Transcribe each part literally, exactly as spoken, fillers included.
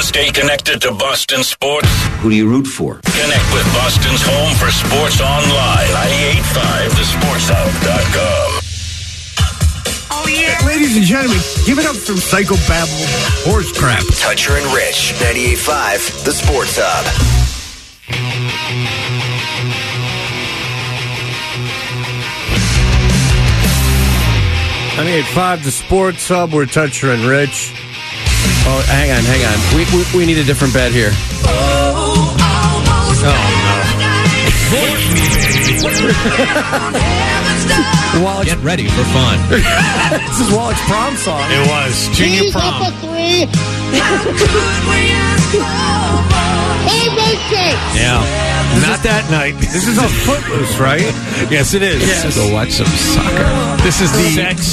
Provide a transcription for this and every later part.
stay connected to Boston sports? Who do you root for? Connect with Boston's home for sports online. ninety-eight point five the sports hub dot com. Oh, yeah. Ladies and gentlemen, give it up for psychobabble horse crap. Toucher and Rich, ninety-eight point five the Sports Hub. ninety-eight point five the Sports Hub. We're Toucher and Rich. Oh, hang on, hang on. We we, we need a different bed here. Oh, no. Wallach, get ready for fun. This is Wallach's prom song. It was. Junior He's prom. up a three. Yeah. Not that night. This is a Footloose, right? Yes, it is. Yes. Go watch some soccer. This is the sex.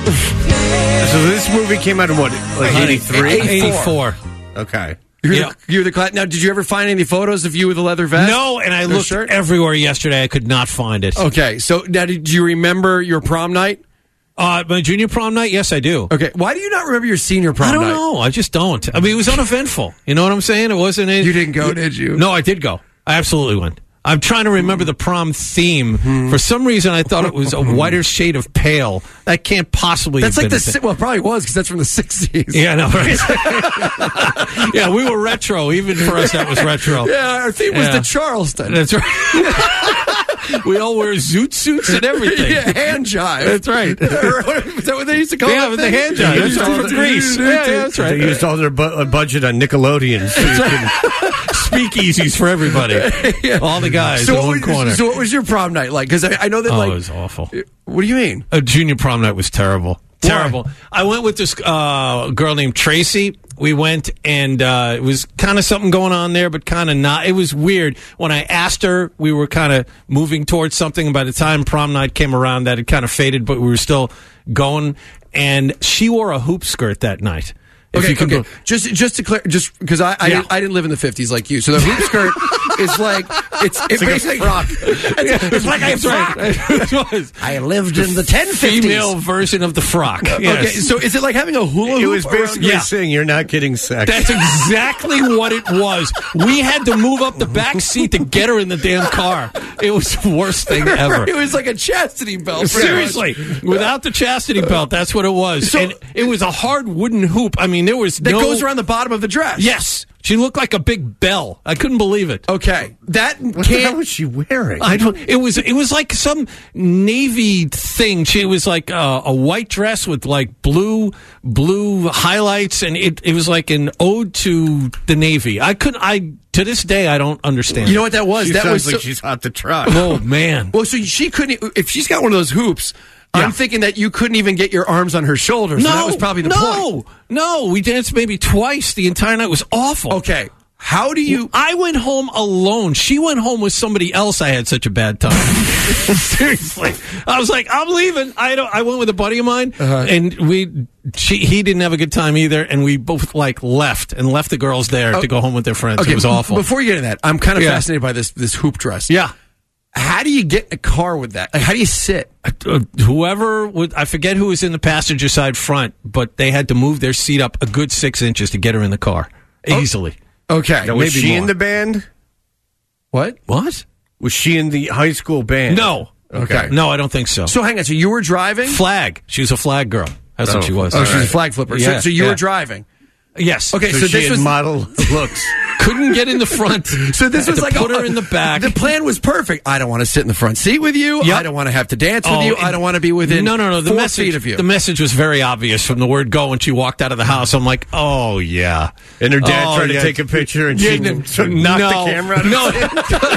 So this movie came out in what, like eighty-three? eighty-four. Okay. You're, Yeah. the, you're the class. Now, did you ever find any photos of you with a leather vest? No, and I No looked shirt? everywhere yesterday. I could not find it. Okay, so now, did you remember your prom night? Uh, my junior prom night? Yes, I do. Okay, why do you not remember your senior prom I don't night? know. I just don't. I mean, it was uneventful. You know what I'm saying? It wasn't. It, You didn't go, did you? No, I did go. I absolutely went. I'm trying to remember the prom theme. For some reason, I thought it was a whiter shade of pale. That can't possibly That's have like been the a si- thing. well, it probably was because that's from the sixties. Yeah, no, right. Yeah, we were retro. Even for us, that was retro. Yeah, our theme was Yeah. the Charleston. That's right. We all wear zoot suits and everything. Yeah, hand jive. That's right. Is that what they used to call Yeah, it? with the hand jive. That's from Greece. Yeah, yeah, that's right. They used all their bu- budget on Nickelodeon. So you can- Speakeasies for everybody. All the guys So in what, one corner. was, so what was your prom night like? Because I, I know that oh, like it was awful. what do you mean? A junior prom night was terrible. Terrible. I went with this uh, girl named Tracy. We went, and uh, it was kind of something going on there, but kind of not. It was weird. When I asked her, we were kind of moving towards something. And by the time prom night came around, that had kind of faded, but we were still going. And she wore a hoop skirt that night. If Okay, you can okay. go- Just, just to clear, just because I, I, Yeah. didn't, I didn't live in the fifties like you, so the hoop skirt is like it's, it like a basically frock. It's, it's like a That's frock. right. It was. I lived in the ten fifties. Female version of the frock. Okay, Yes. so is it like having a hula hoop? it was basically Yeah. saying you're not getting sex. That's exactly what it was. We had to move up the back seat to get her in the damn car. It was the worst thing ever. It was like a chastity belt. pretty Seriously, much. without the chastity belt, that's what it was. So- and it was a hard wooden hoop. I mean, there was that no... goes around the bottom of the dress. Yes. She looked like a big bell. I couldn't believe it. Okay, that what the can't. hell was she wearing? I don't. It was. It was like some navy thing. She was like a, a white dress with like blue, blue highlights, and it. It was like an ode to the Navy. I couldn't. I to this day I don't understand. You know what that was? She that sounds was like so- she's hot to try. Oh man. well. So she couldn't. If she's got one of those hoops, Yeah. I'm thinking that you couldn't even get your arms on her shoulders. No, and that was probably the no, point. no. We danced maybe twice the entire night. It was awful. Okay, how do you? I went home alone. She went home with somebody else. I had such a bad time. Seriously, I was like, I'm leaving. I don't. I went with a buddy of mine, Uh-huh. and we. She, he didn't have a good time either, and we both like left and left the girls there to go home with their friends. Okay, It was awful. Before you get into that, I'm kind of Yeah. fascinated by this this hoop dress. yeah. How do you get in a car with that? Like, how do you sit? Uh, whoever would, I forget who was in the passenger side front, but they had to move their seat up a good six inches to get her in the car easily. Okay, Now, was maybe she more. in the band? what? What? Was she in the high school band? No. Okay. No, I don't think so. So hang on. So you were driving? Flag. She was a flag girl. That's Oh. what she was. Oh, she's a flag flipper. Yeah, so, so you yeah. were driving. Yes. Okay, So, so, she this had was model looks. Couldn't get in the front. so this Had was to like put a, her in the back. The plan was perfect. I don't want to sit in the front seat with you. Yep. I don't want to have to dance with Oh, you. it- I don't want to be within no, no, no. The four message feet of you. The message was very obvious from the word go when she walked out of the house. I'm like, oh yeah. And her dad Oh, tried to yeah. take a picture, and Yeah, she no, so knocked no, the camera out of No, his hand.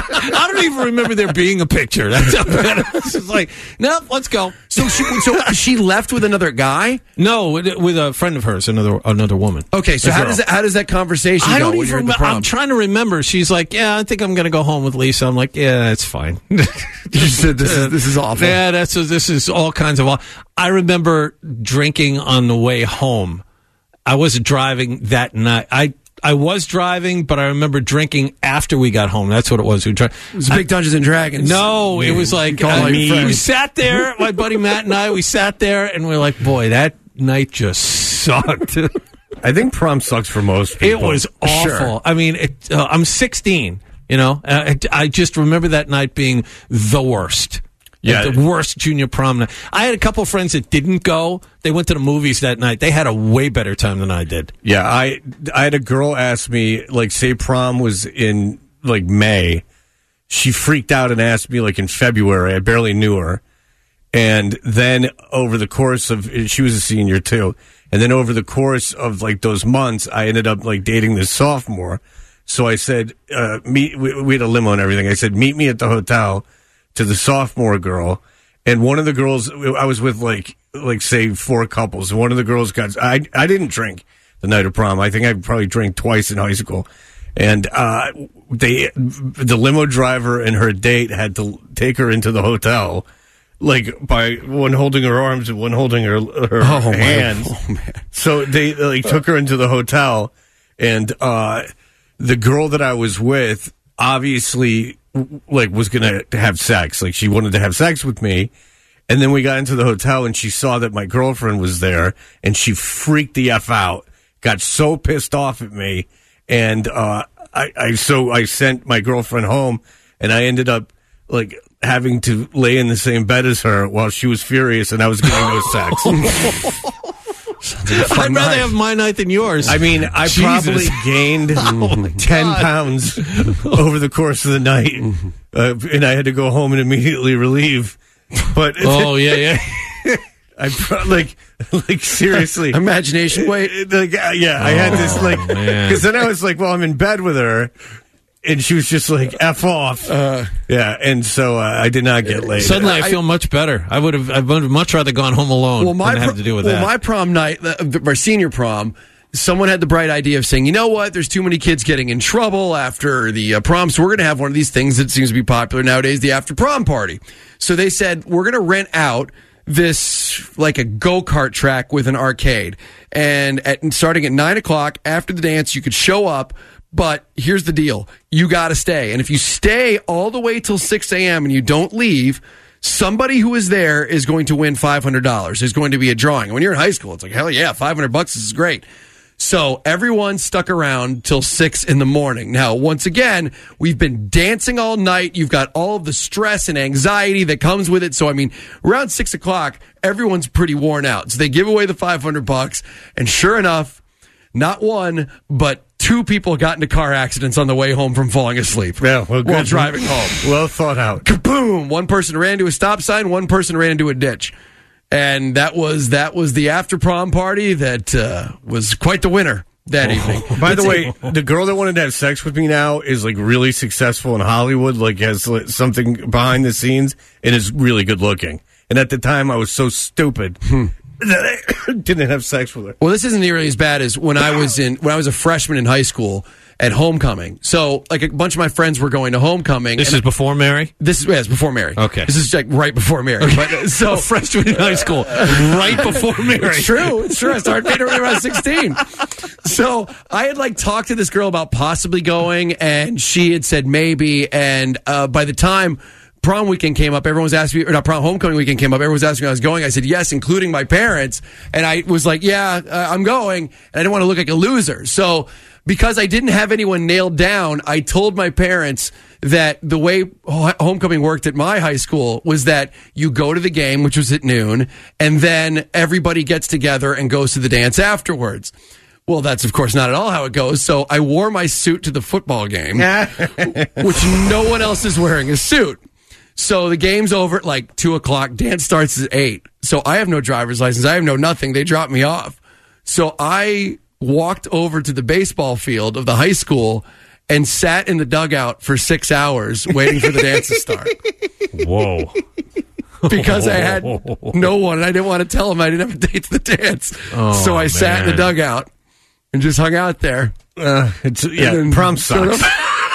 I don't even remember there being a picture. That's how bad it was. It's like, no, let's go. so she so she left with another guy. No, with, with a friend of hers, another another woman. Okay, so A how girl. does that, how does that conversation I go don't when even you're at the remember. prom? I'm trying to remember. She's like, yeah, I think I'm going to go home with Lisa. I'm like, yeah, it's fine. You said this is this is awful. Yeah, that's this is all kinds of. aw- I remember drinking on the way home. I wasn't driving that night. I I was driving, but I remember drinking after we got home. That's what it was. We tried. It was big Dungeons and Dragons. No, it was like Call uh, all your we friends. sat there. My buddy Matt and I, we sat there, and we are like, boy, that night just sucked. I think prom sucks for most It people. was awful. Sure. I mean, it, uh, I'm sixteen. You know, uh, I, I just remember that night being the worst. Yeah. Like the worst junior prom night. I had a couple of friends that didn't go. They went to the movies that night. They had a way better time than I did. Yeah, I I had a girl ask me, like, say prom was in, like, May. She freaked out and asked me, like, in February. I barely knew her. And then over the course of, she was a senior, too. And then over the course of, like, those months, I ended up, like, dating this sophomore. So I said, uh, meet, we, we had a limo and everything. I said, meet me at the hotel to the sophomore girl. And one of the girls, I was with like, like say four couples. One of the girls got, I, I didn't drink the night of prom. I think I probably drank twice in high school. And, uh, they, the limo driver and her date had to take her into the hotel, like by one holding her arms and one holding her, her Oh, hands. man. Oh, man. So they like took her into the hotel, and, uh, the girl that I was with obviously like was gonna have sex. Like she wanted to have sex with me. And then we got into the hotel and she saw that my girlfriend was there and she freaked the F out, got so pissed off at me. And, uh, I, I, so I sent my girlfriend home and I ended up like having to lay in the same bed as her while she was furious and I was getting no sex. I'd rather have my night than yours. I mean, I Jesus. probably gained Oh, ten God. pounds over the course of the night, uh, and I had to go home and immediately relieve. But Oh, yeah, yeah. I pro- like, like seriously, Imagination weight. like, uh, yeah, I had this like, man. because then I was like, well, I'm in bed with her. And she was just like, F off. Uh, yeah, and so uh, I did not get laid. Suddenly I feel much better. I would have I would have much rather gone home alone Well, my than have pro- to deal with well, that. my prom night, uh, my senior prom, someone had the bright idea of saying, you know what, there's too many kids getting in trouble after the uh, prom, so we're going to have one of these things that seems to be popular nowadays, the after prom party. So they said, we're going to rent out this, like a go-kart track with an arcade. And at, starting at nine o'clock after the dance, you could show up. But here's the deal. You got to stay. And if you stay all the way till six a.m. and you don't leave, somebody who is there is going to win five hundred dollars. There's going to be a drawing. When you're in high school, it's like, hell yeah, five hundred bucks is great. So everyone stuck around till six in the morning. Now, once again, we've been dancing all night. You've got all of the stress and anxiety that comes with it. So, I mean, around six o'clock, everyone's pretty worn out. So they give away the five hundred bucks. And sure enough, not one, but two people got into car accidents on the way home from falling asleep yeah, well, while good. driving home. Well thought out. Kaboom! One person ran into a stop sign, one person ran into a ditch. And that was that was the after prom party that uh, was quite the winner that evening. By the way, the girl that wanted to have sex with me now is like really successful in Hollywood, like has like, something behind the scenes, and is really good looking. And at the time, I was so stupid that I didn't have sex with her. Well, this isn't nearly as bad as when I was in when I was a freshman in high school at homecoming. So, like a bunch of my friends were going to homecoming. This and is before Mary? This is yeah, it's before Mary. Okay. This is like right before Mary. Okay. But, uh, so a freshman in high school, right before Mary. It's true. It's true. I started dating her around sixteen. So I had like talked to this girl about possibly going, and she had said maybe. And uh, by the time prom weekend came up, everyone was asking me, or not prom, homecoming weekend came up, everyone was asking me if I was going. I said yes, including my parents. And I was like, yeah, uh, I'm going. And I didn't want to look like a loser. So because I didn't have anyone nailed down, I told my parents that the way homecoming worked at my high school was that you go to the game, which was at noon, and then everybody gets together and goes to the dance afterwards. Well, that's, of course, not at all how it goes. So I wore my suit to the football game, which no one else is wearing a suit. So the game's over at like two o'clock. Dance starts at eight. So I have no driver's license. I have no nothing. They dropped me off. So I walked over to the baseball field of the high school and sat in the dugout for six hours waiting for the dance to start. Whoa. Because I had no one, and I didn't want to tell them I didn't have a date to the dance. Oh, so I sat in the man. dugout and just hung out there. Uh, it's, yeah, And then prom sort sucks. of-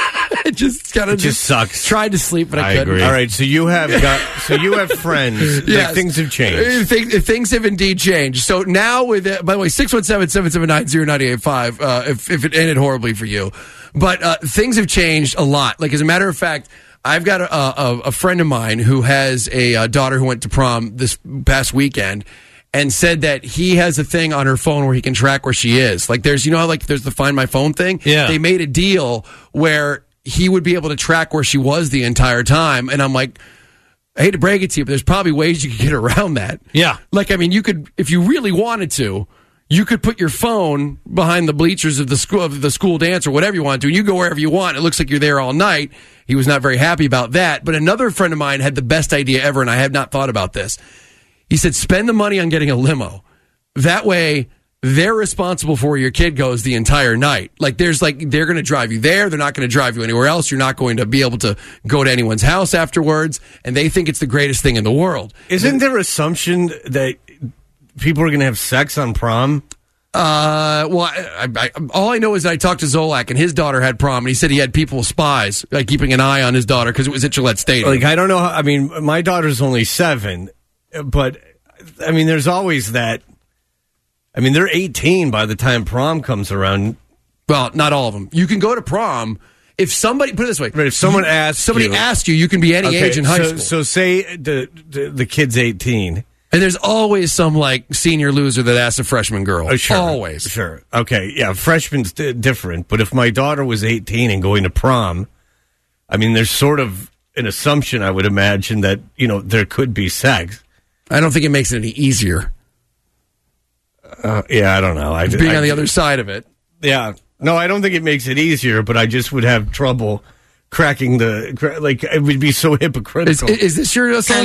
it just kind It of just sucks. Tried to sleep, but I, I couldn't. agree. All right, so you have got, so you have friends. Yes. Like, things have changed. Uh, Things, things have indeed changed. So now with, uh, by the way, six one seven, seven seven nine, zero nine eight five, uh, if, if it ended horribly for you. But, uh, things have changed a lot. Like, as a matter of fact, I've got a, a, a friend of mine who has a, uh daughter who went to prom this past weekend. and said that he has a thing on her phone where he can track where she is. Like there's, you know how like there's the Find My Phone thing? Yeah. They made a deal where he would be able to track where she was the entire time. And I'm like, I hate to break it to you, but there's probably ways you could get around that. Yeah. Like, I mean, you could, if you really wanted to, you could put your phone behind the bleachers of the school of the school dance or whatever you want to, and you go wherever you want. It looks like you're there all night. He was not very happy about that. But another friend of mine had the best idea ever, and I have not thought about this. He said, spend the money on getting a limo. That way, they're responsible for where your kid goes the entire night. Like, there's like, they're going to drive you there. They're not going to drive you anywhere else. You're not going to be able to go to anyone's house afterwards. And they think it's the greatest thing in the world. Isn't there assumption that people are going to have sex on prom? Uh, well, I, I, I, all I know is that I talked to Zolak, and his daughter had prom, and he said he had people spies, like keeping an eye on his daughter because it was at Gillette Stadium. Like, I don't know how, I mean, my daughter's only seven, but, I mean, there's always that. I mean, they're eighteen by the time prom comes around. Well, not all of them. You can go to prom if somebody, put it this way. Right, if someone asks somebody you, asks you, you can be any okay, age in high so, school. So say the, the, the kid's eighteen. And there's always some, like, senior loser that asks a freshman girl. Oh, sure. Always. Sure. Okay, yeah, freshman's d- different. But if my daughter was eighteen and going to prom, I mean, there's sort of an assumption, I would imagine, that, you know, there could be sex. I don't think it makes it any easier. Uh, yeah, I don't know. I, Being I, on the other side of it. Yeah. No, I don't think it makes it easier, but I just would have trouble cracking the, cra- like, it would be so Is, hypocritical. is this your song?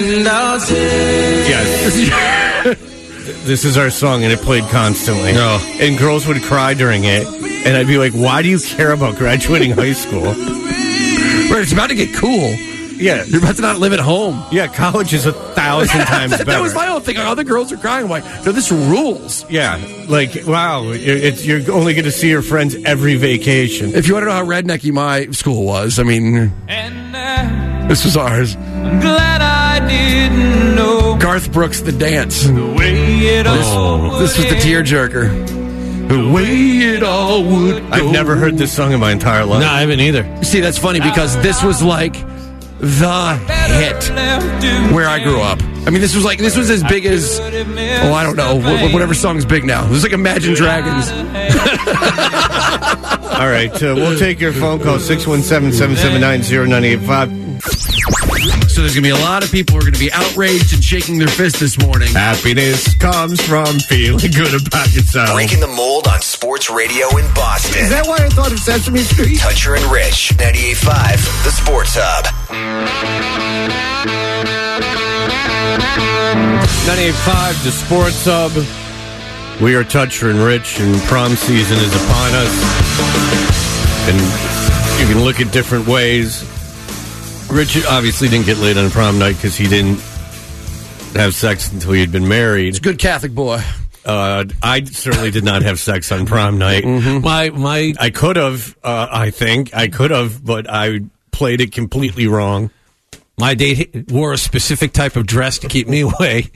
Yes. This is our song, and it played constantly. No. And girls would cry during it, and I'd be like, why do you care about graduating high school? Right, it's about to get cool. Yeah. You're about to not live at home. Yeah, college is a thousand times better. That was my whole thing. Other girls are crying. I'm like, no, this rules. Yeah, like, wow, it, it's, you're only going to see your friends every vacation. If you want to know how rednecky my school was, I mean, this was ours. I'm glad I didn't know Garth Brooks, The Dance. the way it all This was the tearjerker. The way it all would go. I've never heard this song in my entire life. No, I haven't either. See, that's funny because this was like the hit where I grew up. I mean, this was like, this was as big as, oh, I don't know, wh- whatever song's big now. It was like Imagine Dragons. All right, uh, we'll take your phone call, six one seven, seven seven nine, zero nine eight five. So there's going to be a lot of people who are going to be outraged and shaking their fist this morning. Happiness comes from feeling good about yourself. Breaking the mold on sports radio in Boston. Is that why I thought of Sesame Street? Toucher and Rich, ninety-eight point five, The Sports Hub. ninety-eight point five, The Sports Hub. We are Toucher and Rich, and prom season is upon us. And you can look at different ways. Rich obviously didn't get laid on prom night because he didn't have sex until he had been married. It's a good Catholic boy. Uh, I certainly did not have sex on prom night. My my I could have, uh, I think. I could have, but I played it completely wrong. my date wore a specific type of dress to keep me away.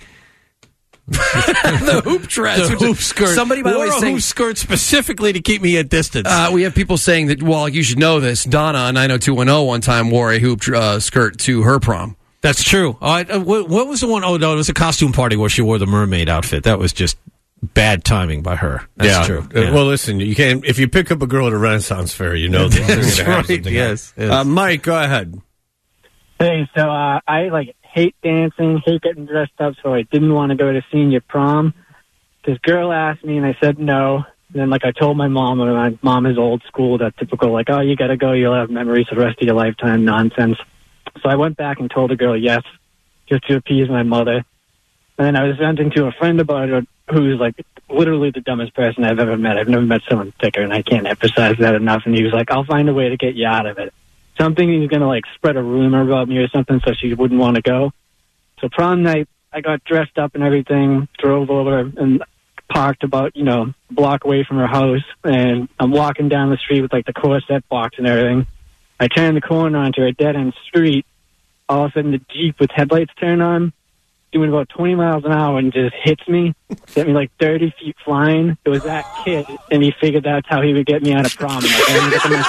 The hoop dress. The which is- hoop skirt. Somebody, by the wore way, a saying, hoop skirt specifically to keep me at distance. uh, we have people saying that, well, you should know this. Donna on nine oh two one oh one time wore a hoop uh, skirt to her prom. That's true. Uh, uh, what, what was the one? Oh, no, it was a costume party where she wore the mermaid outfit. That was just bad timing by her. That's yeah. true. Uh, Yeah. Well, listen, you can't. If you pick up a girl at a Renaissance fair, you know that That's you're gonna have right, something. yes, yes. Uh, Mike, go ahead. Hey, so uh, I like hate dancing, hate getting dressed up, so I didn't want to go to senior prom. This girl asked me, and I said no. And then, like, I told my mom, and my mom is old school, that typical, like, oh, you got to go, you'll have memories for the rest of your lifetime nonsense. So I went back and told the girl yes, just to appease my mother. And then I was venting to a friend about it, who's, like, literally the dumbest person I've ever met. I've never met someone thicker, and I can't emphasize that enough. And he was like, I'll find a way to get you out of it. Something he was going to, like, spread a rumor about me or something so she wouldn't want to go. So prom night, I got dressed up and everything, drove over and parked about, you know, a block away from her house. And I'm walking down the street with, like, the corset box and everything. I turn the corner onto a dead-end street. All of a sudden, the Jeep with headlights turn on, doing about twenty miles an hour, and just hits me, sent me like thirty feet flying. It was that kid, and he figured that's how he would get me out of prom. Like, I ended up in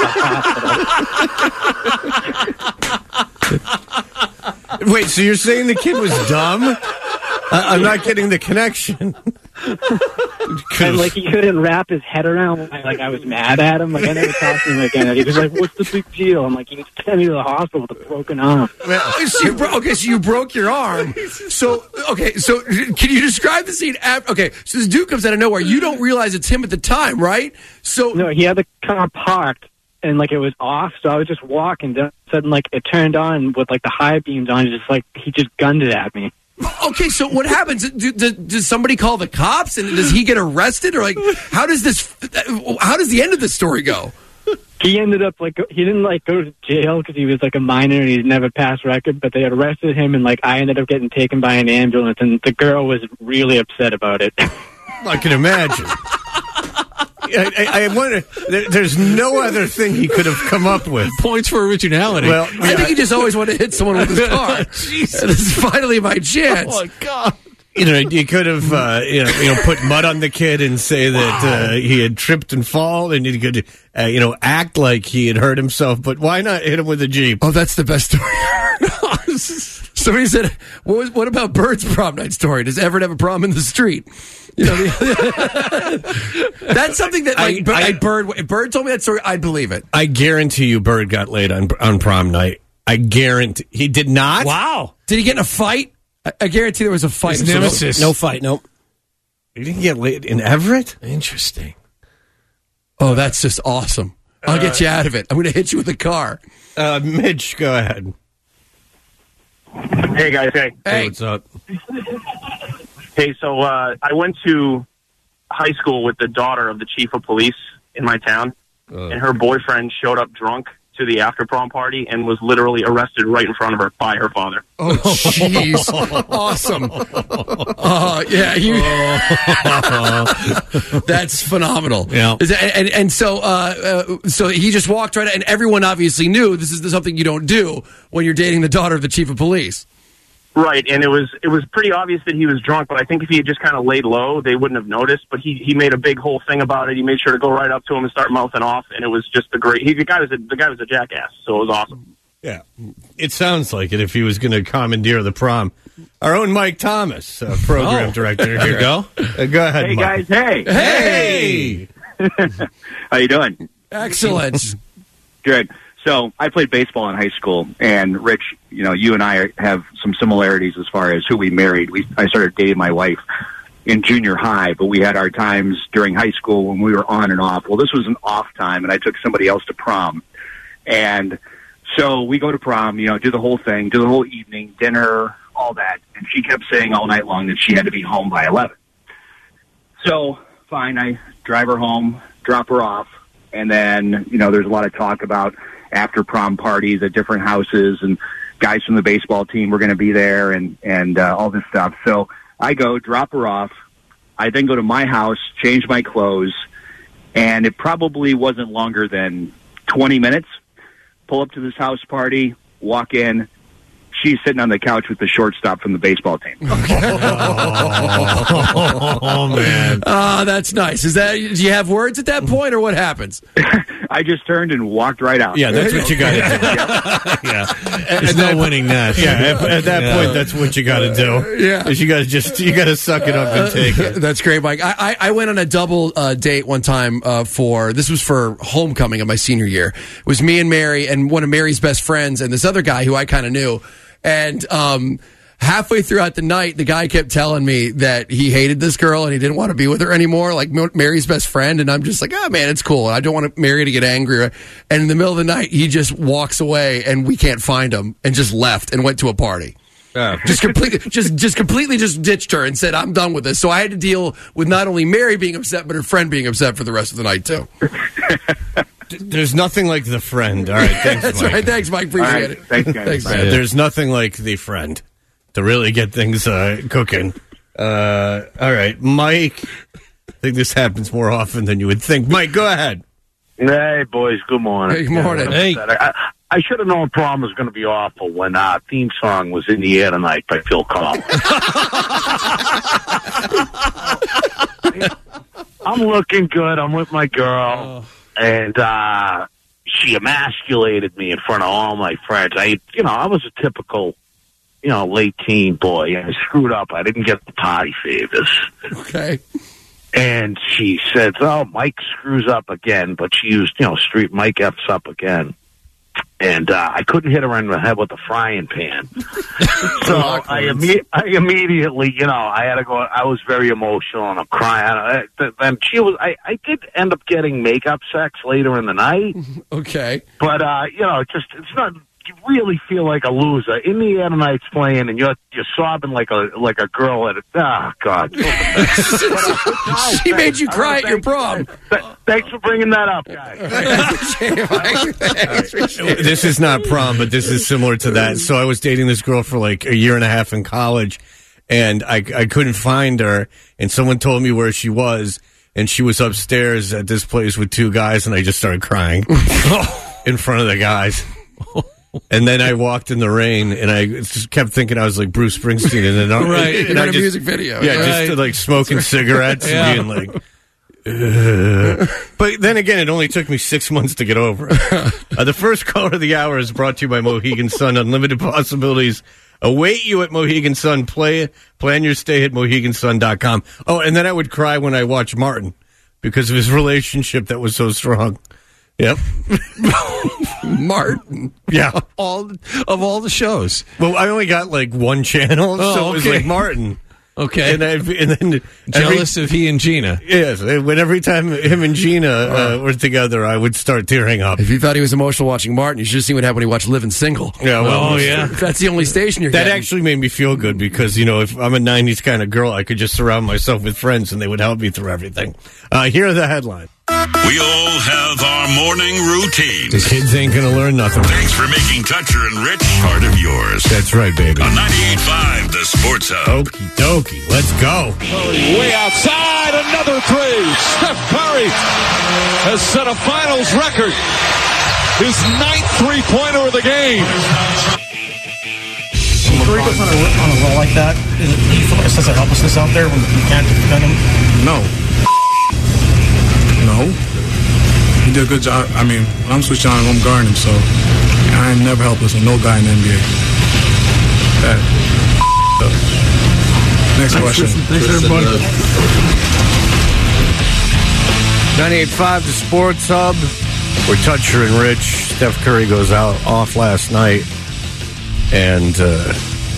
the hospital. Wait, so you're saying the kid was dumb? I, I'm not getting the connection. And like he couldn't wrap his head around why, like I was mad at him. Like I never talked to him again. He was like, "What's the big deal?" I'm like, "You need to send me to the hospital with a broken arm." So you bro- okay, so you broke your arm. So okay, so can you describe the scene? After, okay, so this dude comes out of nowhere. You don't realize it's him at the time, right? So no, he had the car parked and like it was off. So I was just walking. Then suddenly, like it turned on with like the high beams on. Just like he just gunned it at me. Okay, so what happens? Do, do, does somebody call the cops, and does he get arrested, or like how does this? How does the end of the story go? He ended up like he didn't like go to jail because he was like a minor and he's never passed record. But they arrested him, and like I ended up getting taken by an ambulance, and the girl was really upset about it. I can imagine. I, I, I wonder. There, there's no other thing he could have come up with. Points for originality. Well, I think he just always wanted to hit someone with his car. This is finally my chance. Oh, my God. You know, you could have, uh, you know, you know, put mud on the kid and say that uh, he had tripped and fall, and you could, uh, you know, act like he had hurt himself. But why not hit him with a Jeep? Oh, that's the best story. Somebody said, "What was? What about Bird's prom night story? Does Everett have a prom in the street?" You know, the, that's something that like I, I, I, Bird. If Bird told me that story, I'd believe it. I guarantee you, Bird got laid on on prom night. I guarantee he did not. Wow. Did he get in a fight? I, I guarantee there was a fight. His nemesis. No fight. Nope. He didn't get laid in Everett. Interesting. Oh, that's just awesome. I'll uh, get you out of it. I'm going to hit you with a car. Uh, Mitch, go ahead. Hey guys, hey. Hey, what's up? Hey, so uh, I went to high school with the daughter of the chief of police in my town, uh. and her boyfriend showed up drunk to the after prom party and was literally arrested right in front of her by her father. Oh, jeez. Awesome. Uh, yeah, you, that's phenomenal. Yeah. And, and, and so, uh, uh, so he just walked right out, and everyone obviously knew this is something you don't do when you're dating the daughter of the chief of police. Right, and it was it was pretty obvious that he was drunk, but I think if he had just kind of laid low, they wouldn't have noticed. But he, he made a big whole thing about it. He made sure to go right up to him and start mouthing off, and it was just a great. He, the guy was a, the guy was a jackass, so it was awesome. Yeah, it sounds like it. If he was going to commandeer the prom, our own Mike Thomas, uh, program oh, director. Here there you go. Uh, go ahead, hey Mike. guys. Hey, hey. hey. How you doing? Excellent. Good. So I played baseball in high school, and Rich, you know, you and I have some similarities as far as who we married. We I started dating my wife in junior high, but we had our times during high school when we were on and off. Well, this was an off time, and I took somebody else to prom. And so we go to prom, you know, do the whole thing, do the whole evening, dinner, all that. And she kept saying all night long that she had to be home by eleven. So, fine, I drive her home, drop her off, and then, you know, there's a lot of talk about after prom parties at different houses, and guys from the baseball team were going to be there, and and uh, all this stuff. So I go, drop her off. I then go to my house, change my clothes, and it probably wasn't longer than twenty minutes. Pull up to this house party, walk in. She's sitting on the couch with the shortstop from the baseball team. Oh, man. Oh, that's nice. Is that, do you have words at that point, or what happens? I just turned and walked right out. Yeah, that's what you got to do. Yeah, there's no winning that. Yeah, at, at that yeah. point, that's what you got to do. Yeah, is you got to just you got to suck it up and take it. That's great, Mike. I, I, I went on a double uh, date one time uh, for this was for homecoming of my senior year. It was me and Mary and one of Mary's best friends and this other guy who I kind of knew. And um, halfway throughout the night, the guy kept telling me that he hated this girl and he didn't want to be with her anymore, like Mary's best friend. And I'm just like, oh, man, it's cool. I don't want Mary to get angry. And in the middle of the night, he just walks away and we can't find him and just left and went to a party. Oh. Just completely, just, just completely, just ditched her and said, "I'm done with this." So I had to deal with not only Mary being upset, but her friend being upset for the rest of the night too. There's nothing like the friend. All right, thanks, That's Mike. right. Thanks, Mike. Appreciate right. it. Thanks, guys. Thanks, uh, there's nothing like the friend to really get things uh, cooking. Uh, all right, Mike. I think this happens more often than you would think. Mike, go ahead. Hey, boys. Good morning. Hey, good morning. Hey. I, I should have known prom was going to be awful when our theme song was "In the Air Tonight" by Phil Collins. I'm looking good. I'm with my girl, oh. and uh, she emasculated me in front of all my friends. I, you know, I was a typical you know, late teen boy, and I screwed up. I didn't get the party favors. Okay. And she said, oh, Mike screws up again, but she used, you know, street Mike F's up again. And uh, I couldn't hit her in the head with a frying pan. So I, imme- I immediately, you know, I had to go. I was very emotional and I'm crying. Then she was, I, I did end up getting makeup sex later in the night. Okay. But, uh, you know, just, it's not, you really feel like a loser. Indiana Night's playing and you're, you're sobbing like a, like a girl at a, oh, God. She made you cry at your prom. Th- thanks for bringing that up, guys. This is not prom, but this is similar to that. So I was dating this girl for like a year and a half in college, and I, I couldn't find her, and someone told me where she was, and she was upstairs at this place with two guys, and I just started crying in front of the guys. And then I walked in the rain, and I just kept thinking I was like Bruce Springsteen, and then right, and, in I a just, music video, yeah, right. just like smoking cigarettes Yeah. and being like. Ugh. But then again, it only took me six months to get over it. Uh, the first caller of the hour is brought to you by Mohegan Sun. Unlimited possibilities await you at Mohegan Sun. Play, plan your stay at Mohegan Sun dot com. Oh, and then I would cry when I watched Martin because of his relationship that was so strong. Yep. Martin. Yeah. All of all the shows. Well, I only got like one channel, Oh, so it was okay. like Martin. Okay. And, I, and then jealous every, of he and Gina. Yes. When every time him and Gina uh, were together, I would start tearing up. If you thought he was emotional watching Martin, you should have seen what happened when he watched Living Single. Yeah. Well, oh, yeah. That's the only station you're That getting. actually made me feel good because, you know, if I'm a nineties kind of girl, I could just surround myself with friends and they would help me through everything. Uh, here are the headlines. We all have our morning routine. The kids ain't going to learn nothing. Thanks for making Toucher and Rich part of yours. That's right, baby. On ninety-eight point five, The Sports Hub. Okie dokie. Let's go. Curry way outside, another three. Steph Curry has set a finals record. His ninth three-pointer of the game. Curry goes on a, on a roll like that. Is it, do you feel like a sense of helplessness out there when you can't defend him? No. No. He did a good job. I mean, when I'm switching on him, I'm guarding him, so I ain't never helpless with no guy in the N B A. That. Next question. Thanks, everybody. ninety-eight point five, The Sports Hub. We're Toucher and Rich. Steph Curry goes out off last night, and uh,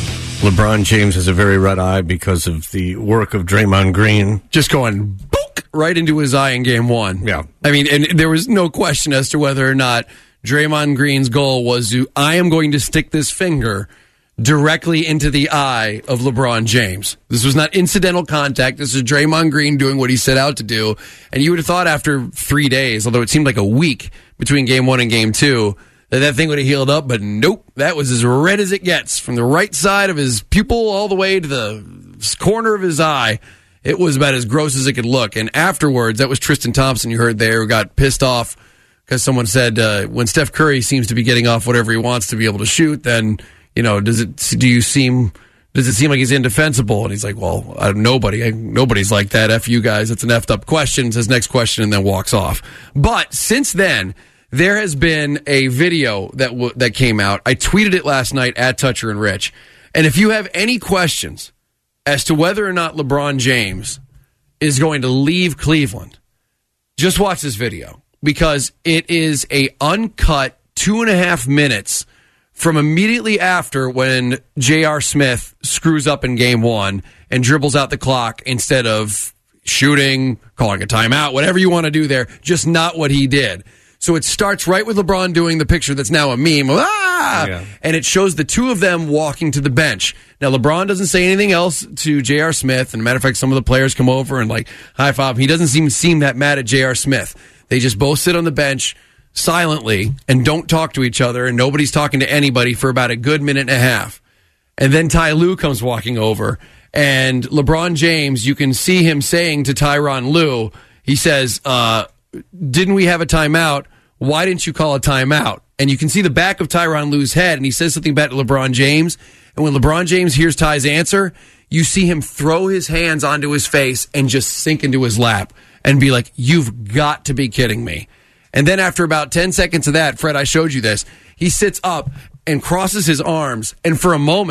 LeBron James has a very red eye because of the work of Draymond Green. Just going book right into his eye in game one. Yeah. I mean, and there was no question as to whether or not Draymond Green's goal was to, I am going to stick this finger directly into the eye of LeBron James. This was not incidental contact. This is Draymond Green doing what he set out to do. And you would have thought after three days, although it seemed like a week between game one and game two, that that thing would have healed up, but nope. That was as red as it gets. From the right side of his pupil all the way to the corner of his eye, it was about as gross as it could look. And afterwards, that was Tristan Thompson you heard there, who got pissed off because someone said uh, when Steph Curry seems to be getting off whatever he wants to be able to shoot, then, you know, does it do you seem does it seem like he's indefensible? And he's like, well, I, nobody, I, nobody's like that. F you guys. It's an effed up question. Says next question and then walks off. But since then, there has been a video that w- that came out. I tweeted it last night at Toucher and Rich. And if you have any questions as to whether or not LeBron James is going to leave Cleveland, just watch this video because it is a uncut two and a half minutes from immediately after when J R. Smith screws up in game one and dribbles out the clock instead of shooting, calling a timeout, whatever you want to do there, just not what he did. So it starts right with LeBron doing the picture that's now a meme. Ah! Yeah. And it shows the two of them walking to the bench. Now, LeBron doesn't say anything else to J R. Smith. And a matter of fact, some of the players come over and like high five. He doesn't seem, seem that mad at J R. Smith. They just both sit on the bench silently and don't talk to each other. And nobody's talking to anybody for about a good minute and a half. And then Ty Lue comes walking over. And LeBron James, you can see him saying to Tyronn Lue, he says, uh, didn't we have a timeout? Why didn't you call a timeout? And you can see the back of Tyronn Lue's head, and he says something back to LeBron James. And when LeBron James hears Ty's answer, you see him throw his hands onto his face and just sink into his lap and be like, you've got to be kidding me. And then after about ten seconds of that, Fred, I showed you this, he sits up and crosses his arms, and for a moment,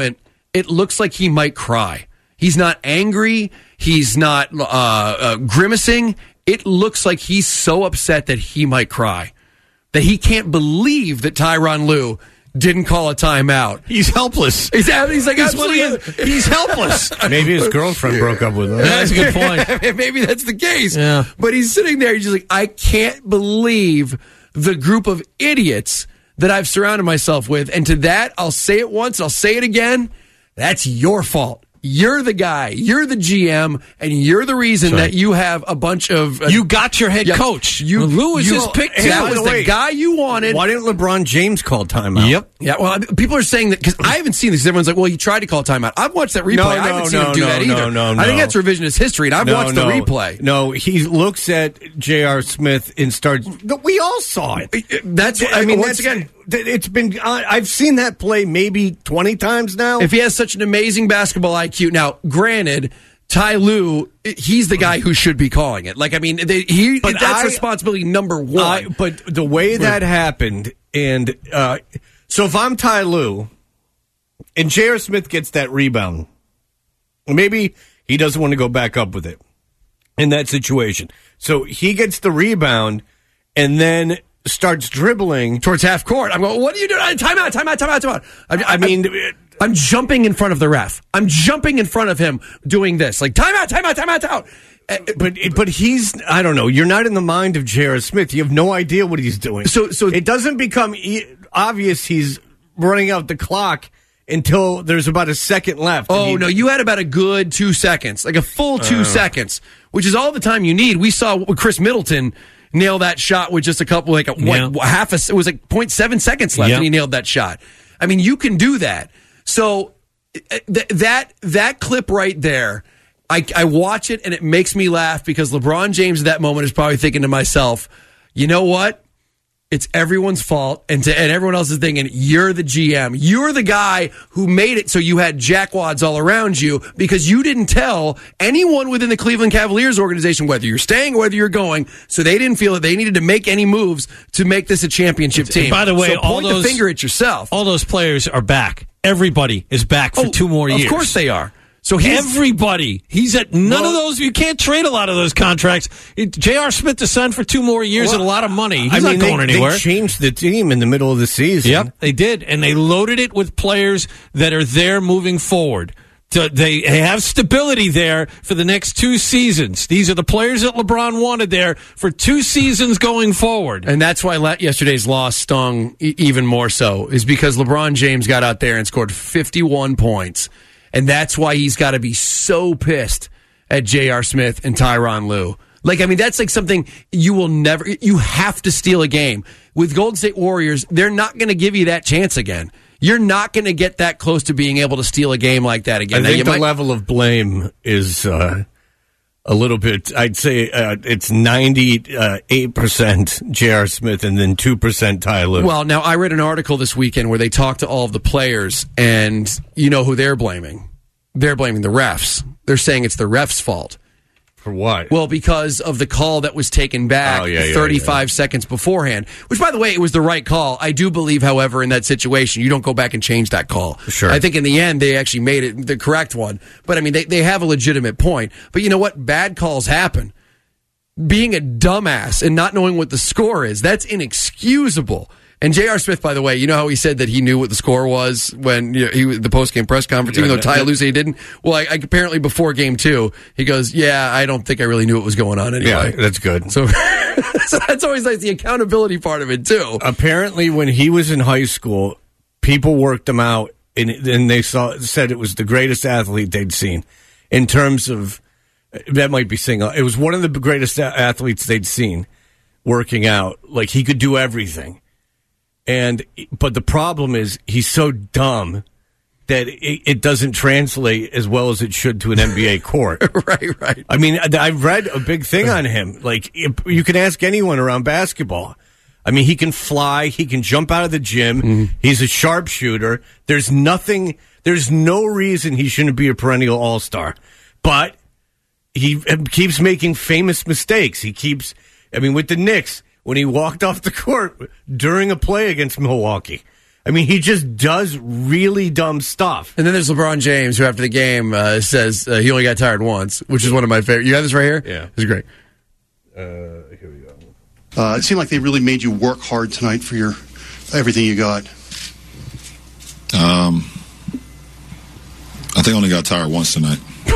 it looks like he might cry. He's not angry. He's not uh, uh, grimacing. It looks like he's so upset that he might cry. That he can't believe that Tyronn Lue didn't call a timeout. He's helpless. He's, he's like, he's, what he is. He's helpless. Maybe his girlfriend broke up with him. That's a good point. Maybe that's the case. Yeah. But he's sitting there, he's just like, I can't believe the group of idiots that I've surrounded myself with. And to that, I'll say it once, I'll say it again. That's your fault. You're the guy. You're the G M, and you're the reason Sorry. that you have a bunch of. Uh, you got your head yeah, coach. You, Lue was you, his pick. That Yeah, was by the the way, guy you wanted. Why didn't LeBron James call timeout? Yep. Yeah, well, I- people are saying that because I haven't seen this. Everyone's like, "Well, he tried to call timeout." I've watched that replay. No, I haven't no, seen no, him do no, that no, either. no, I think no. that's revisionist history, and I've No, watched no. the replay. No, he looks at J R. Smith and starts. We all saw it. That's. I mean, once that's- again, it's been. I've seen that play maybe twenty times now. if he has such an amazing basketball I Q, now, granted. Ty Lue, he's the guy who should be calling it. Like, I mean, they, he But that's I- responsibility number one. I, but the way that happened, and uh, so if I'm Ty Lue, and J R. Smith gets that rebound, maybe he doesn't want to go back up with it in that situation. So he gets the rebound, and then starts dribbling towards half court. I'm going, what are you doing? Timeout, timeout, timeout, timeout. I, I mean, I'm jumping in front of the ref. I'm jumping in front of him doing this. Like, timeout, timeout, timeout, timeout. But but he's, I don't know, you're not in the mind of J R. Smith. You have no idea what he's doing. So so it doesn't become e- obvious he's running out the clock until there's about a second left. Oh, he, no, you had about a good two seconds, like a full two Uh. seconds, which is all the time you need. We saw Chris Middleton nail that shot with just a couple, like a, Yeah. what, half a, it was like zero point seven seconds left, Yeah. and he nailed that shot. I mean, you can do that. So th- that that clip right there, I, I watch it and it makes me laugh because LeBron James at that moment is probably thinking to myself, you know what? It's everyone's fault, and to, and everyone else is thinking, you're the G M. You're the guy who made it so you had jackwads all around you because you didn't tell anyone within the Cleveland Cavaliers organization whether you're staying or whether you're going, so they didn't feel that they needed to make any moves to make this a championship team. And by the way, so all point those the finger at yourself. All those players are back. Everybody is back for Oh, two more years. Of course they are. So he's, everybody, he's at none Well- of those. You can't trade a lot of those contracts. J R. Smith to sign for two more years Well, and a lot of money. He's I mean, not going they, anywhere. They changed the team in the middle of the season. Yep, they did, and they loaded it with players that are there moving forward. To, they have stability there for the next two seasons. These are the players that LeBron wanted there for two seasons going forward. And that's why la- yesterday's loss stung e- even more so, is because LeBron James got out there and scored fifty-one points. And that's why he's got to be so pissed at J R. Smith and Tyronn Lue. Like, I mean, that's like something you will never, you have to steal a game. With Golden State Warriors, they're not going to give you that chance again. You're not going to get that close to being able to steal a game like that again. I Now, think you the might- level of blame is uh, a little bit, I'd say uh, it's ninety-eight percent J R. Smith and then two percent Ty Lue. Well, now I read an article this weekend where they talked to all of the players, and you know who they're blaming. They're blaming the refs. They're saying it's the refs' fault. For what? Well, because of the call that was taken back Oh, yeah, yeah, thirty-five yeah. seconds beforehand, which, by the way, it was the right call. I do believe, however, in that situation, you don't go back and change that call. Sure. I think in the end, they actually made it the correct one. But, I mean, they, they have a legitimate point. But you know what? Bad calls happen. Being a dumbass and not knowing what the score is, that's inexcusable. And J R. Smith, by the way, you know how he said that he knew what the score was when you know, he the post-game press conference, even Yeah, though Ty that- Lue said he didn't? Well, I, I, apparently before game two, he goes, yeah, I don't think I really knew what was going on anyway. Yeah, that's good. So, so that's always nice, the accountability part of it, too. Apparently, when he was in high school, people worked him out, and and they saw said it was the greatest athlete they'd seen in terms of that might be saying it was one of the greatest a- athletes they'd seen working out. Like he could do everything, and but the problem is he's so dumb that it, it doesn't translate as well as it should to an N B A court. right, right. I mean, I- I've read a big thing on him. Like, if, you can ask anyone around basketball. I mean, he can fly. He can jump out of the gym. Mm-hmm. He's a sharpshooter. There's nothing, there's no reason he shouldn't be a perennial all-star. But he keeps making famous mistakes. He keeps, I mean, with the Knicks, when he walked off the court during a play against Milwaukee, I mean, he just does really dumb stuff. And then there's LeBron James, who after the game uh, says uh, he only got tired once, which is one of my favorite. You have this right here? Yeah. It's great. Uh, here we go. Uh, it seemed like they really made you work hard tonight for your everything you got. Um, I think I only got tired once tonight.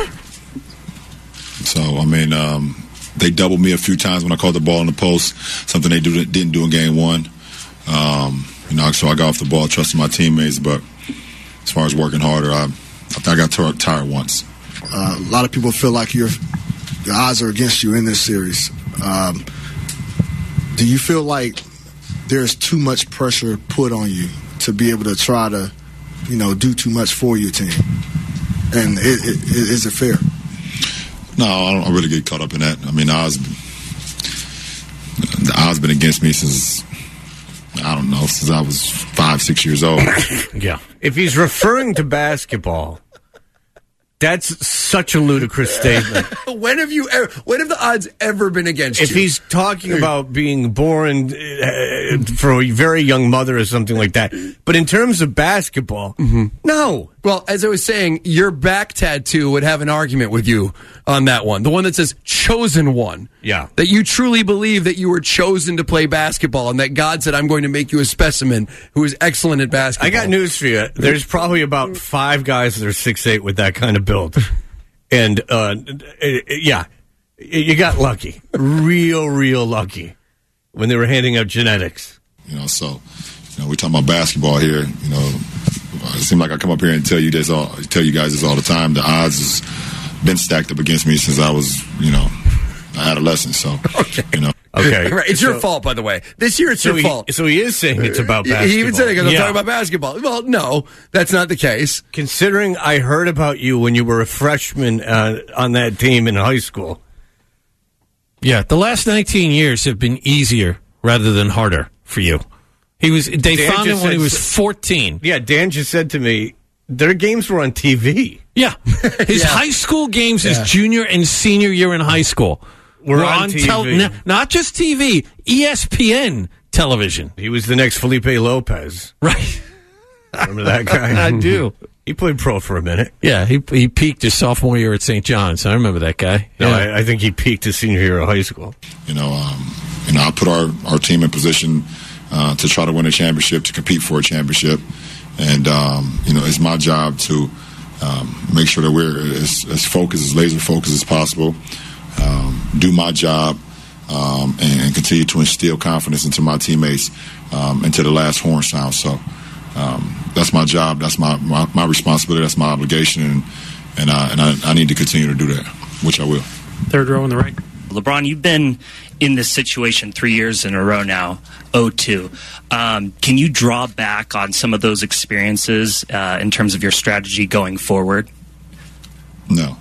So, I mean, um, they doubled me a few times when I caught the ball in the post, something they do, didn't do in game one. Um, you know, so I got off the ball, trusting my teammates, but as far as working harder, I, I think I got t- tired once. Uh, a lot of people feel like you're, the odds are against you in this series. Um, do you feel like there's too much pressure put on you to be able to try to, you know, do too much for your team? And it, it, is it fair? No, I don't I really get caught up in that. I mean, the odds, the odds been against me since, I don't know, since I was five, six years old. Yeah. If he's referring to basketball, that's such a ludicrous statement. when have you ever, when have the odds ever been against if you? If he's talking about being born uh, for a very young mother or something like that. But in terms of basketball, mm-hmm. no. Well, as I was saying, your back tattoo would have an argument with you on that one. The one that says chosen one. Yeah. That you truly believe that you were chosen to play basketball and that God said, I'm going to make you a specimen who is excellent at basketball. I got news for you. There's probably about five guys that are six eight with that kind of build. And, uh, yeah, you got lucky. Real, real lucky when they were handing out genetics. You know, so, you know, we're talking about basketball here. You know, it seems like I come up here and tell you this all, tell you guys this all the time. The odds has been stacked up against me since I was, you know, adolescent. So, okay. you know. Okay. Right. It's so, your fault, by the way. This year it's so your he, fault. So he is saying it's about basketball. He even said it because I'm yeah. talking about basketball. Well, no, that's not the case. Considering I heard about you when you were a freshman uh, on that team in high school. Yeah, the last nineteen years have been easier rather than harder for you. He was. They Dan found him when he was said, fourteen. Yeah, Dan just said to me, their games were on T V. Yeah. His Yeah. high school games, Yeah. his junior and senior year in high school, Were were on on, T V. tel- n- not just T V, E S P N television. He was the next Felipe Lopez. Right. Remember that guy? I do. He played pro for a minute. Yeah, he he peaked his sophomore year at Saint John's. I remember that guy. No, yeah. I, I think he peaked his senior year of high school. You know, um, you know, I put our, our team in position uh, to try to win a championship, to compete for a championship, and um, you know, it's my job to um, make sure that we're as, as focused, as laser focused as possible. Um, do my job um, and, and continue to instill confidence into my teammates um, until the last horn sounds. So um, that's my job. That's my, my, my responsibility. That's my obligation, and and, I, and I, I need to continue to do that, which I will. Third row on the right. LeBron, you've been in this situation three years in a row now, oh two. Um, can you draw back on some of those experiences uh, in terms of your strategy going forward? No.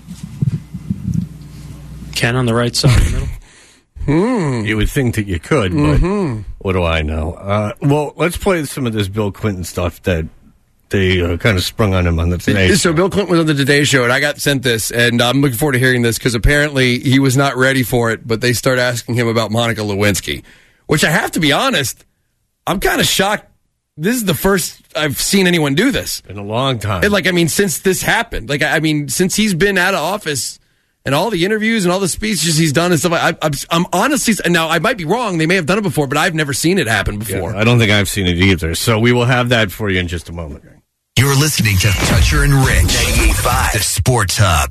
Ken on the right side in the middle. Hmm. You would think that you could, but Mm-hmm. what do I know? Uh, well, let's play some of this Bill Clinton stuff that they uh, kind of sprung on him on the Today Show. So Bill Clinton was on the Today Show, and I got sent this, and I'm looking forward to hearing this because apparently he was not ready for it, but they start asking him about Monica Lewinsky, which I have to be honest, I'm kind of shocked. This is the first I've seen anyone do this. In a long time. And like, I mean, since this happened, like, I mean, since he's been out of office and all the interviews and all the speeches he's done and stuff, I, I'm, I'm honestly, and now I might be wrong, they may have done it before, but I've never seen it happen before. Yeah, I don't think I've seen it either. So we will have that for you in just a moment. You're listening to Toucher and Rich, ninety-eight point five, the Sports Hub.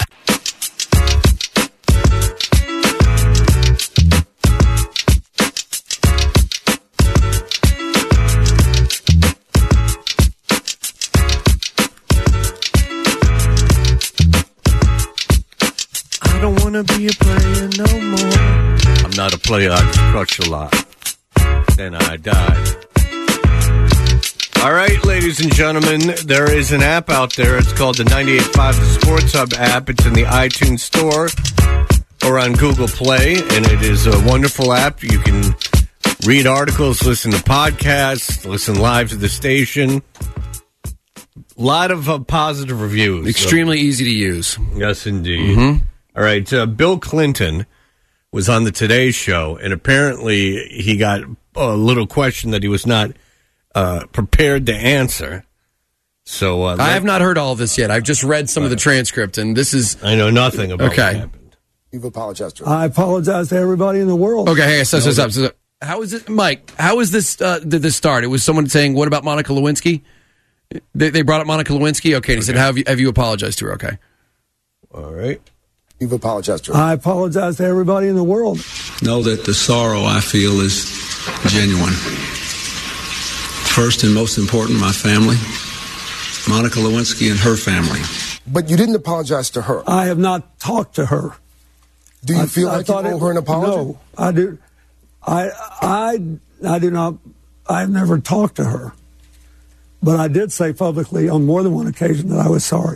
I don't want to be a player no more. I'm not a player, I just crush a lot. Then I died. All right, ladies and gentlemen, there is an app out there. It's called the ninety-eight point five The Sports Hub app. It's in the iTunes Store or on Google Play, and it is a wonderful app. You can read articles, listen to podcasts, listen live to the station. A lot of uh, positive reviews. Extremely so. Easy to use. Yes, indeed. Mm-hmm. All right, uh, Bill Clinton was on the Today Show, and apparently he got a little question that he was not uh, prepared to answer. So uh, I have not heard all of this yet. I've just read some of the transcript, and this is I know nothing about okay. what happened. You've apologized to her. I apologize to everybody in the world. Okay, hey, so, so, so, so, how is it, Mike? How is this? Uh, did this start? It was someone saying, "What about Monica Lewinsky?" They, they brought up Monica Lewinsky. Okay, and he said, "Have you have you apologized to her?" Okay, all right. You've apologized to her. I apologize to everybody in the world. Know that the sorrow I feel is genuine. First and most important, my family, Monica Lewinsky and her family. But you didn't apologize to her. I have not talked to her. Do you I, feel I like you owe it, her an apology? No, I do. I I I do not. I've never talked to her, but I did say publicly on more than one occasion that I was sorry.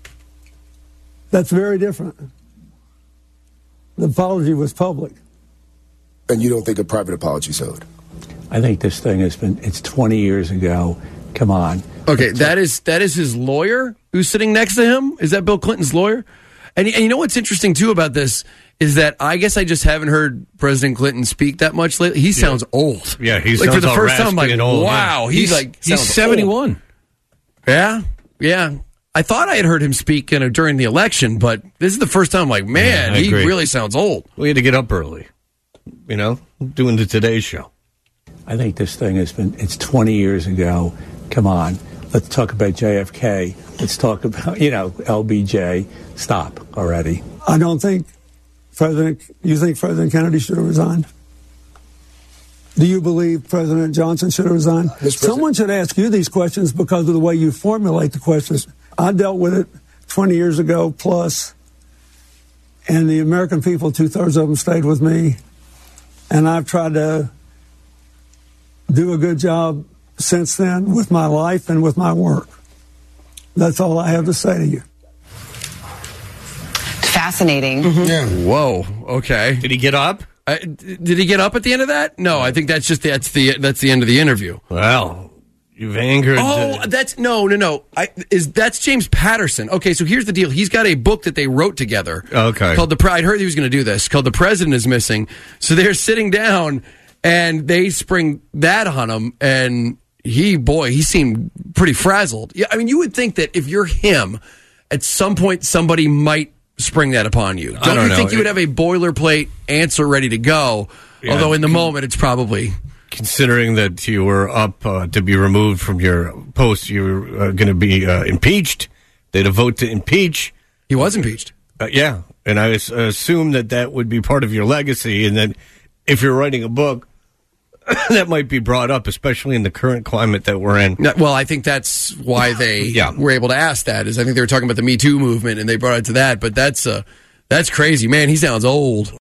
That's very different. The apology was public. And you don't think a private apology is owed? I think this thing has been, it's twenty years ago. Come on. Okay, that is that is his lawyer who's sitting next to him? Is that Bill Clinton's lawyer? And, and you know what's interesting, too, about this is that I guess I just haven't heard President Clinton speak that much lately. He sounds yeah. old. Yeah, he like sounds for the all first time, I'm like, old, wow. Yeah. He's, He's like he's seventy-one. Old. Yeah, yeah. I thought I had heard him speak you know, during the election, but this is the first time I'm like, man, yeah, he agree. really sounds old. We had to get up early, you know, doing the Today Show. I think this thing has been, it's twenty years ago. Come on. Let's talk about J F K. Let's talk about, you know, L B J. Stop already. I don't think President, you think President Kennedy should have resigned? Do you believe President Johnson should have resigned? Someone should ask you these questions because of the way you formulate the questions. I dealt with it twenty years ago plus, and the American people, two-thirds of them stayed with me, and I've tried to do a good job since then with my life and with my work. That's all I have to say to you. Fascinating. Mm-hmm. Yeah. Whoa. Okay. Did he get up? Uh, did he get up at the end of that? No, I think that's just that's the that's the end of the interview. Well, you've angered. Oh, the... that's no, no, no. I, is that's James Patterson? Okay, so here's the deal. He's got a book that they wrote together. Okay. Called the. I heard he was going to do this. Called The President Is Missing. So they're sitting down and they spring that on him, and he, boy, he seemed pretty frazzled. Yeah, I mean, you would think that if you're him, at some point somebody might spring that upon you. Don't, don't you know. think you would have a boilerplate answer ready to go? Yeah, although in the con- moment it's probably considering that you were up uh, to be removed from your post, you were uh, going to be uh, impeached. They had a vote to impeach. He was impeached. Uh, yeah, and I was, uh, assume that that would be part of your legacy, and that if you're writing a book, that might be brought up, especially in the current climate that we're in. Well, I think that's why they yeah. were able to ask that. Is I think they were talking about the Me Too movement, and they brought it to that. But that's uh, that's crazy, man. He sounds old.